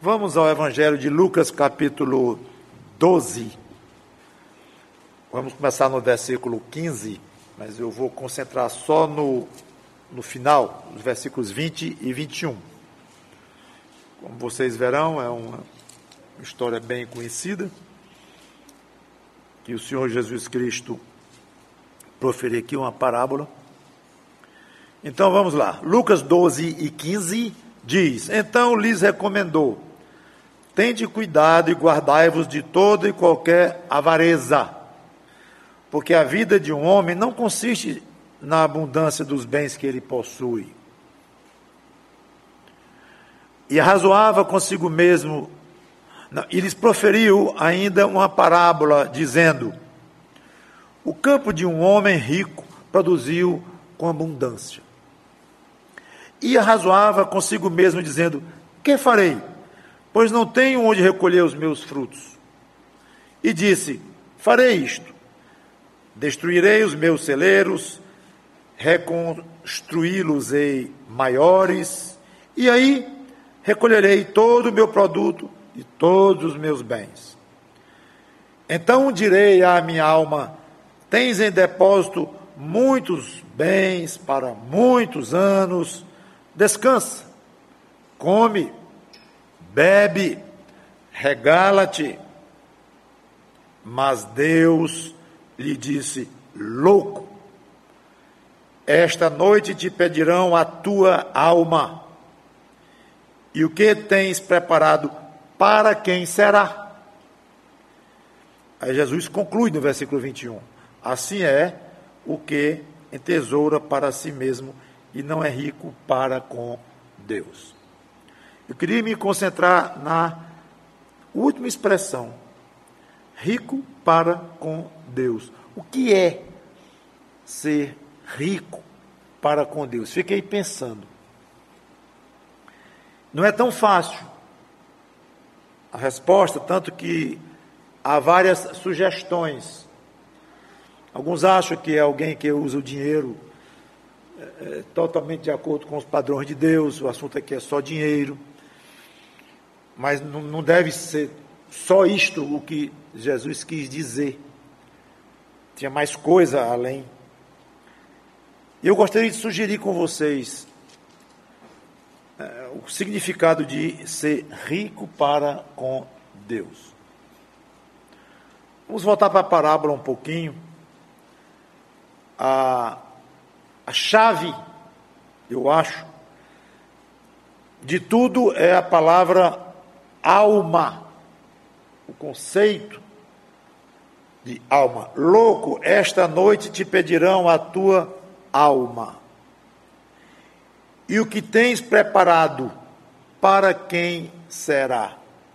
Vamos ao Evangelho de Lucas, capítulo 12. Vamos começar no versículo 15, mas eu vou concentrar só no final, os versículos 20 e 21. Como vocês verão, é uma história bem conhecida, que o Senhor Jesus Cristo proferiu aqui uma parábola. Então vamos lá, Lucas 12 e 15 diz: Então lhes recomendou: tende cuidado e guardai-vos de toda e qualquer avareza, porque a vida de um homem não consiste na abundância dos bens que ele possui. E arrazoava consigo mesmo, e lhes proferiu ainda uma parábola, dizendo: o campo de um homem rico produziu com abundância. E arrazoava consigo mesmo, dizendo: que farei? Pois não tenho onde recolher os meus frutos. E disse: farei isto: destruirei os meus celeiros, reconstruí-los-ei maiores, e aí recolherei todo o meu produto e todos os meus bens. Então direi à minha alma: tens em depósito muitos bens para muitos anos, descansa, come, bebe, regala-te. Mas Deus lhe disse: louco, esta noite te pedirão a tua alma, e o que tens preparado, para quem será? Aí Jesus conclui no versículo 21, assim é o que entesoura para si mesmo e não é rico para com Deus. Eu queria me concentrar na última expressão, rico para com Deus. O que é ser rico para com Deus? Fiquei pensando. Não é tão fácil a resposta, tanto que há várias sugestões. Alguns acham que é alguém que usa o dinheiro totalmente de acordo com os padrões de Deus, o assunto aqui é só dinheiro. Mas não deve ser só isto o que Jesus quis dizer. Tinha mais coisa além. E eu gostaria de sugerir com vocês o significado de ser rico para com Deus. Vamos voltar para a parábola um pouquinho. A chave, eu acho, de tudo é a palavra alma, o conceito de alma. Louco, esta noite te pedirão a tua alma. E o que tens preparado, para quem será?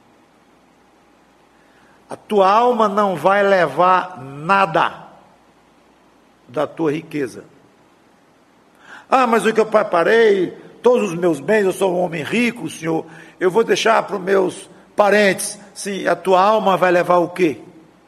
A tua alma não vai levar nada da tua riqueza. Ah, mas o que eu preparei, todos os meus bens, eu sou um homem rico, Senhor, eu vou deixar para os meus parentes. Sim, a tua alma vai levar o quê?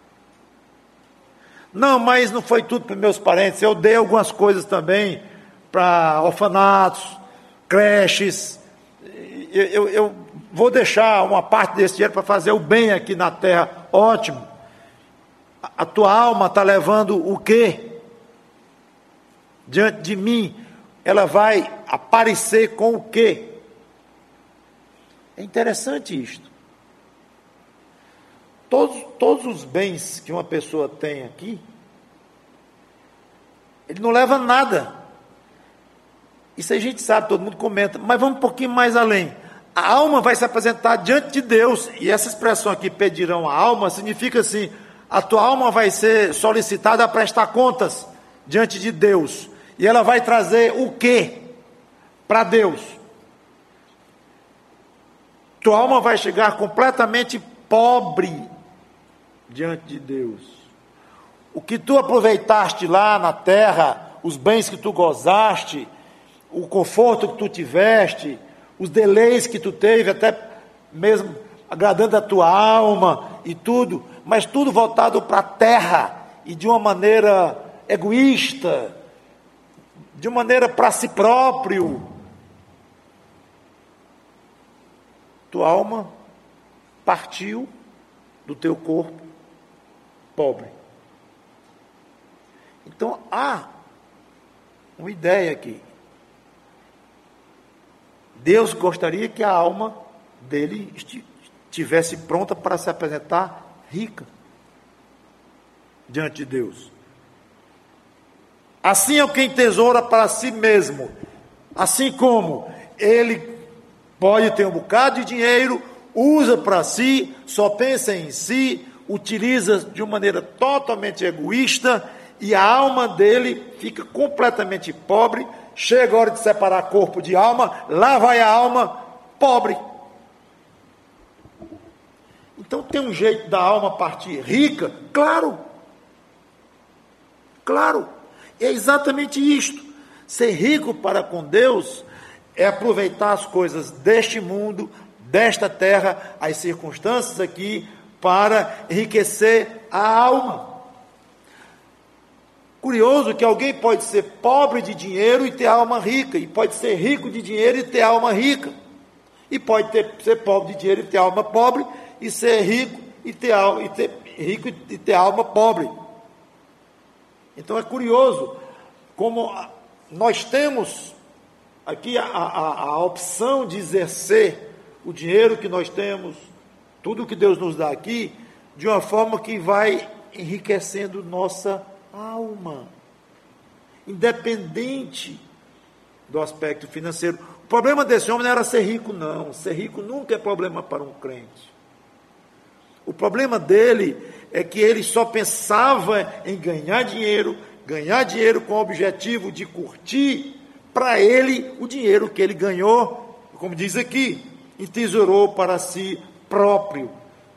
Não, mas não foi tudo para os meus parentes, eu dei algumas coisas também para orfanatos, creches. Eu vou deixar uma parte desse dinheiro para fazer o bem aqui na terra. Ótimo. A tua alma está levando o quê? Diante de mim, ela vai aparecer com o quê? É interessante isto. Todos os bens que uma pessoa tem aqui, ele não leva nada. Isso a gente sabe, todo mundo comenta, mas vamos um pouquinho mais além. A alma vai se apresentar diante de Deus, e essa expressão aqui, pedirão a alma, significa assim, a tua alma vai ser solicitada a prestar contas diante de Deus, e ela vai trazer o quê para Deus? Tua alma vai chegar completamente pobre diante de Deus. O que tu aproveitaste lá na terra, os bens que tu gozaste, o conforto que tu tiveste, os deleites que tu teve, até mesmo agradando a tua alma e tudo, mas tudo voltado para a terra e de uma maneira egoísta, de uma maneira para si próprio. Tua alma partiu do teu corpo pobre. Então, há uma ideia aqui. Deus gostaria que a alma dele estivesse pronta para se apresentar rica diante de Deus. Assim é quem tesoura para si mesmo. Assim como ele pode ter um bocado de dinheiro, usa para si, só pensa em si, utiliza de uma maneira totalmente egoísta, e a alma dele fica completamente pobre. Chega a hora de separar corpo de alma, lá vai a alma pobre. Então tem um jeito da alma partir rica? Claro. Claro. É exatamente isto. Ser rico para com Deus é aproveitar as coisas deste mundo, desta terra, as circunstâncias aqui, para enriquecer a alma. Curioso que alguém pode ser pobre de dinheiro e ter alma rica, e pode ser rico de dinheiro e ter alma rica, e pode ser pobre de dinheiro e ter alma pobre, e ser rico e ter alma pobre. Então é curioso como nós temos aqui a opção de exercer o dinheiro que nós temos, tudo que Deus nos dá aqui, de uma forma que vai enriquecendo nossa alma, independente do aspecto financeiro. O problema desse homem não era ser rico, não. Ser rico nunca é problema para um crente. O problema dele é que ele só pensava em ganhar dinheiro com o objetivo de curtir para ele o dinheiro que ele ganhou, como diz aqui, entesourou para si próprio.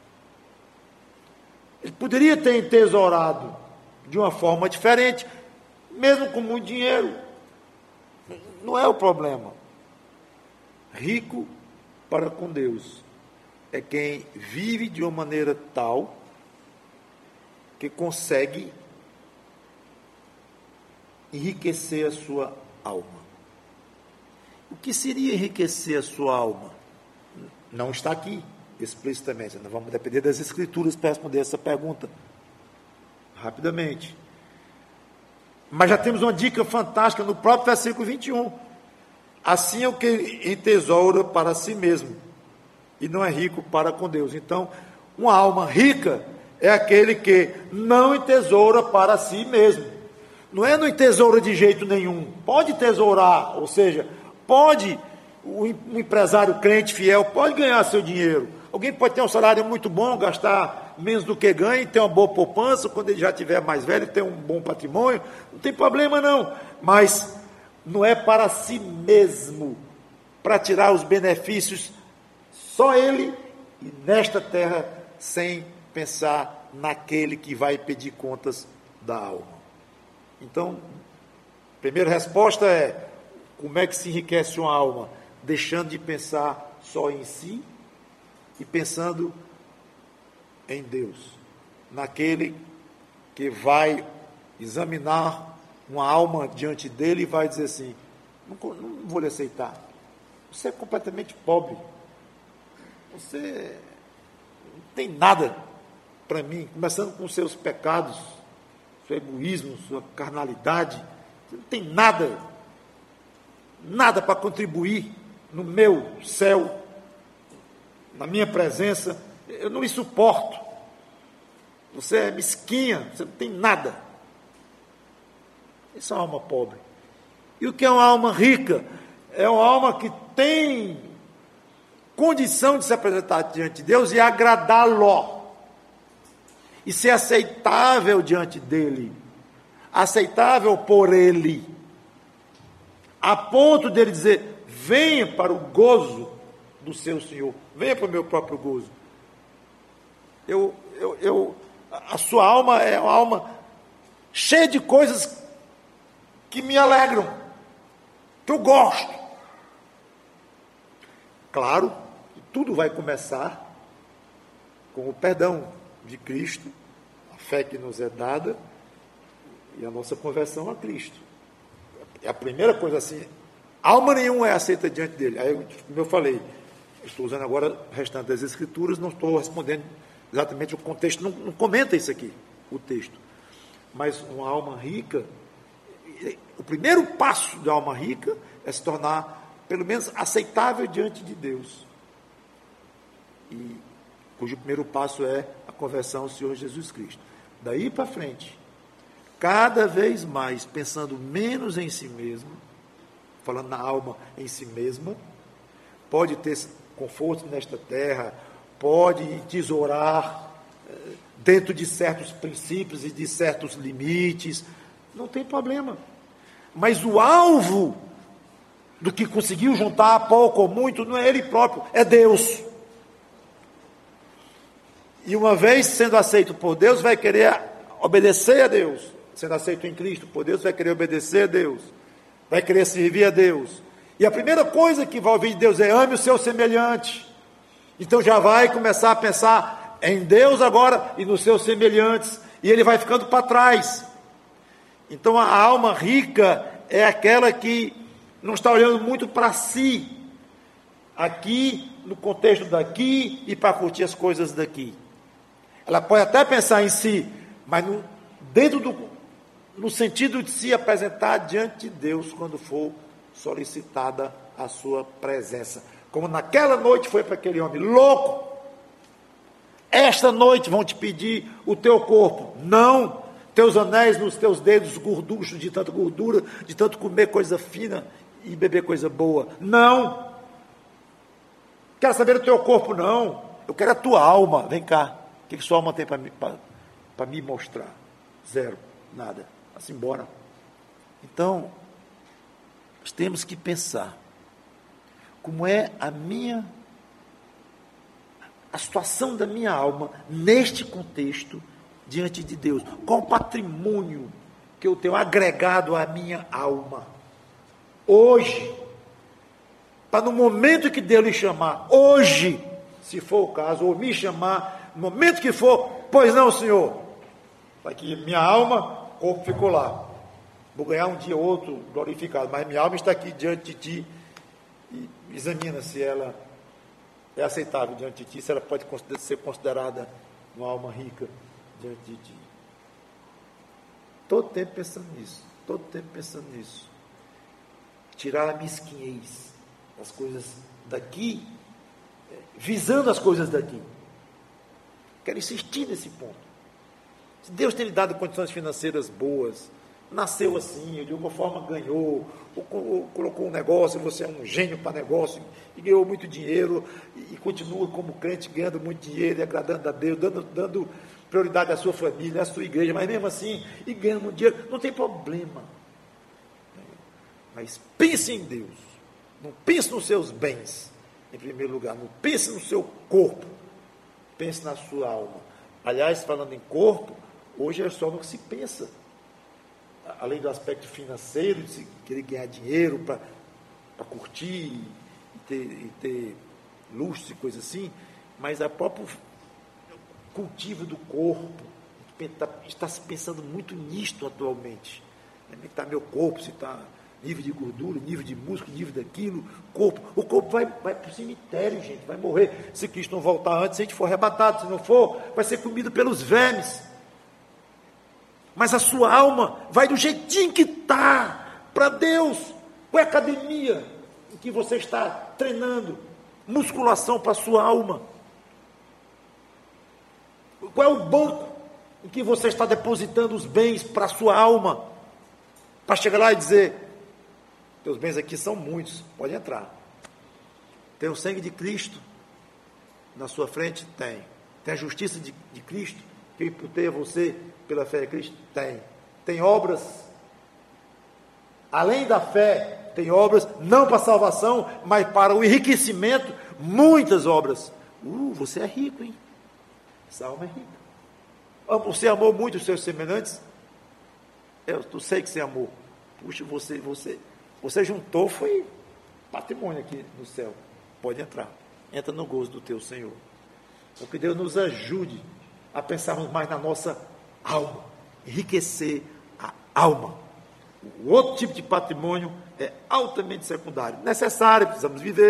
Ele poderia ter entesourado de uma forma diferente, mesmo com muito dinheiro. Não é o problema. Rico para com Deus é quem vive de uma maneira tal que consegue enriquecer a sua alma. O que seria enriquecer a sua alma? Não está aqui explicitamente. Nós vamos depender das Escrituras para responder essa pergunta rapidamente. Mas já temos uma dica fantástica no próprio versículo 21. Assim é o que entesoura para si mesmo, e não é rico para com Deus. Então, uma alma rica é aquele que não entesoura para si mesmo. Não é não entesoura de jeito nenhum. Pode tesourar, ou seja, pode, um empresário crente fiel pode ganhar seu dinheiro. Alguém pode ter um salário muito bom, gastar menos do que ganha, ter uma boa poupança, quando ele já estiver mais velho, ter um bom patrimônio, não tem problema não. Mas não é para si mesmo, para tirar os benefícios, só ele, e nesta terra, sem pensar naquele que vai pedir contas da alma. Então, a primeira resposta é: como é que se enriquece uma alma? Deixando de pensar só em si e pensando em Deus, naquele que vai examinar uma alma diante dele e vai dizer assim: não vou lhe aceitar, você é completamente pobre, você não tem nada para mim, começando com seus pecados, seu egoísmo, sua carnalidade, você não tem nada para contribuir no meu céu, na minha presença, eu não lhe suporto, você é mesquinha, você não tem nada. Isso é uma alma pobre. E o que é uma alma rica? É uma alma que tem condição de se apresentar diante de Deus e agradá-lo, e ser aceitável diante dele, aceitável por ele, a ponto dele dizer: venha para o gozo do seu Senhor, venha para o meu próprio gozo. A sua alma é uma alma cheia de coisas que me alegram, que eu gosto. Claro que tudo vai começar com o perdão de Cristo, a fé que nos é dada e a nossa conversão a Cristo. É a primeira coisa assim. Alma nenhuma é aceita diante dele. Aí, como eu falei, Estou usando agora o restante das Escrituras, não estou respondendo exatamente o contexto, não comenta isso aqui, o texto. Mas uma alma rica, o primeiro passo da alma rica é se tornar, pelo menos, aceitável diante de Deus. E cujo primeiro passo é a conversão ao Senhor Jesus Cristo. Daí para frente, cada vez mais pensando menos em si mesmo, falando na alma em si mesma, pode ter conforto nesta terra, pode tesourar dentro de certos princípios e de certos limites, não tem problema. Mas o alvo do que conseguiu juntar pouco ou muito não é ele próprio, é Deus. E uma vez sendo aceito por Deus, vai querer obedecer a Deus. Sendo aceito em Cristo por Deus, vai querer obedecer a Deus. Vai querer servir a Deus. E a primeira coisa que vai ouvir de Deus é: ame o seu semelhante. Então já vai começar a pensar em Deus agora e nos seus semelhantes. E ele vai ficando para trás. Então a alma rica é aquela que não está olhando muito para si. Aqui, no contexto daqui e para curtir as coisas daqui. Ela pode até pensar em si, mas no sentido de se apresentar diante de Deus quando for solicitada a sua presença. Como naquela noite foi para aquele homem louco. Esta noite vão te pedir o teu corpo. Não, teus anéis nos teus dedos gorduchos de tanta gordura, de tanto comer coisa fina e beber coisa boa. Não. Quero saber do teu corpo, não. Eu quero a tua alma. Vem cá. O que sua alma tem para me mostrar? Zero. Nada. Vai-se embora. Então, nós temos que pensar como é a situação da minha alma neste contexto diante de Deus. Qual o patrimônio que eu tenho agregado à minha alma hoje, para no momento que Deus lhe chamar, hoje, se for o caso, ou me chamar, no momento que for, pois não, Senhor, para que minha alma, o corpo ficou lá, vou ganhar um dia ou outro glorificado, mas minha alma está aqui diante de ti, e examina se ela é aceitável diante de ti, se ela pode ser considerada uma alma rica diante de ti. Todo tempo pensando nisso, tirar a mesquinhez das coisas daqui, visando as coisas daqui. Quero insistir nesse ponto. Se Deus tem lhe dado condições financeiras boas, nasceu assim, de alguma forma ganhou, ou colocou um negócio, você é um gênio para negócio, e ganhou muito dinheiro, e continua como crente, ganhando muito dinheiro, e agradando a Deus, dando prioridade à sua família, à sua igreja, mas mesmo assim, e ganhando muito dinheiro, não tem problema. Mas pense em Deus, não pense nos seus bens, em primeiro lugar, não pense no seu corpo, pense na sua alma. Aliás, falando em corpo, hoje é só no que se pensa, além do aspecto financeiro, de se querer ganhar dinheiro para curtir e ter luxo e coisa assim, mas o próprio cultivo do corpo, está se pensando muito nisto atualmente. Como é que está meu corpo, se está nível de gordura, nível de músculo, nível daquilo, o corpo vai para o cemitério, gente, vai morrer, se Cristo não voltar antes, se a gente for arrebatado, se não for, vai ser comido pelos vermes. Mas a sua alma vai do jeitinho que está para Deus. Qual é a academia em que você está treinando musculação para a sua alma? Qual é o banco em que você está depositando os bens para a sua alma? Para chegar lá e dizer: teus bens aqui são muitos, pode entrar. Tem o sangue de Cristo na sua frente? Tem. Tem a justiça de Cristo, que eu imputei a você pela fé em Cristo? Tem. Tem obras, além da fé, tem obras, não para salvação, mas para o enriquecimento, muitas obras. Você é rico, hein? Essa alma é rica. Você amou muito os seus semelhantes? Eu sei que você amou. Puxa, você juntou, foi patrimônio aqui no céu. Pode entrar. Entra no gozo do teu Senhor. Então, que Deus nos ajude a pensarmos mais na nossa alma. Enriquecer a alma. O outro tipo de patrimônio é altamente secundário. Necessário, precisamos viver,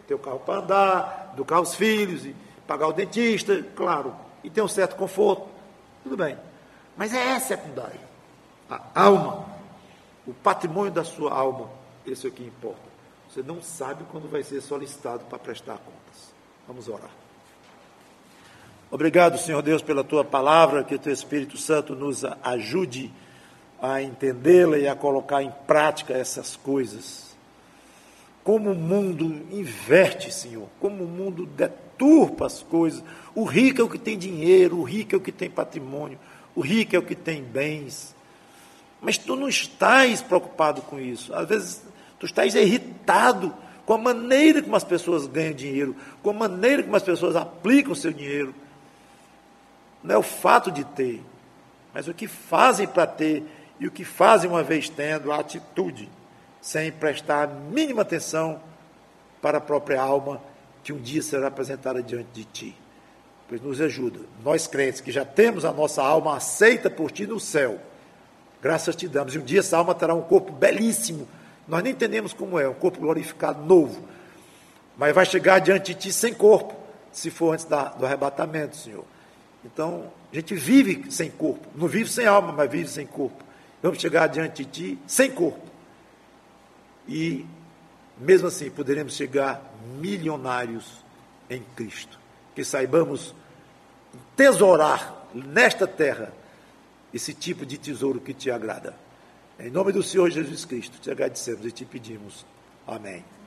ter o carro para andar, educar os filhos, e pagar o dentista, claro, e ter um certo conforto, tudo bem. Mas é secundário. A alma, o patrimônio da sua alma, esse é o que importa. Você não sabe quando vai ser solicitado para prestar contas. Vamos orar. Obrigado, Senhor Deus, pela Tua palavra, que o Teu Espírito Santo nos ajude a entendê-la e a colocar em prática essas coisas. Como o mundo inverte, Senhor, como o mundo deturpa as coisas. O rico é o que tem dinheiro, o rico é o que tem patrimônio, o rico é o que tem bens. Mas tu não estás preocupado com isso. Às vezes tu estás irritado com a maneira como as pessoas ganham dinheiro, com a maneira como as pessoas aplicam o seu dinheiro. Não é o fato de ter, mas o que fazem para ter e o que fazem uma vez tendo, a atitude, sem prestar a mínima atenção para a própria alma, que um dia será apresentada diante de ti. Pois nos ajuda, nós crentes que já temos a nossa alma aceita por ti no céu, graças te damos, e um dia essa alma terá um corpo belíssimo, nós nem entendemos como é, um corpo glorificado, novo, mas vai chegar diante de ti sem corpo, se for antes do arrebatamento, Senhor. Então, a gente vive sem corpo, não vive sem alma, mas vive sem corpo. Vamos chegar diante de ti sem corpo. E, mesmo assim, poderemos chegar milionários em Cristo. Que saibamos tesourar nesta terra esse tipo de tesouro que te agrada. Em nome do Senhor Jesus Cristo, te agradecemos e te pedimos. Amém.